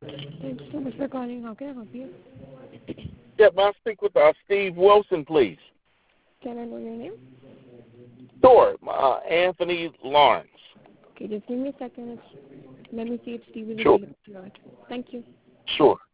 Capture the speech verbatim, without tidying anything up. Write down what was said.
Thank you so much for calling. How can I help you? Yeah, may I speak with uh, Steve Wilson, please? Can I know your name? Sure, uh, Anthony Lawrence. Okay, just give me a second. Let me see if Steve is Sure. available or not. Thank you. Sure.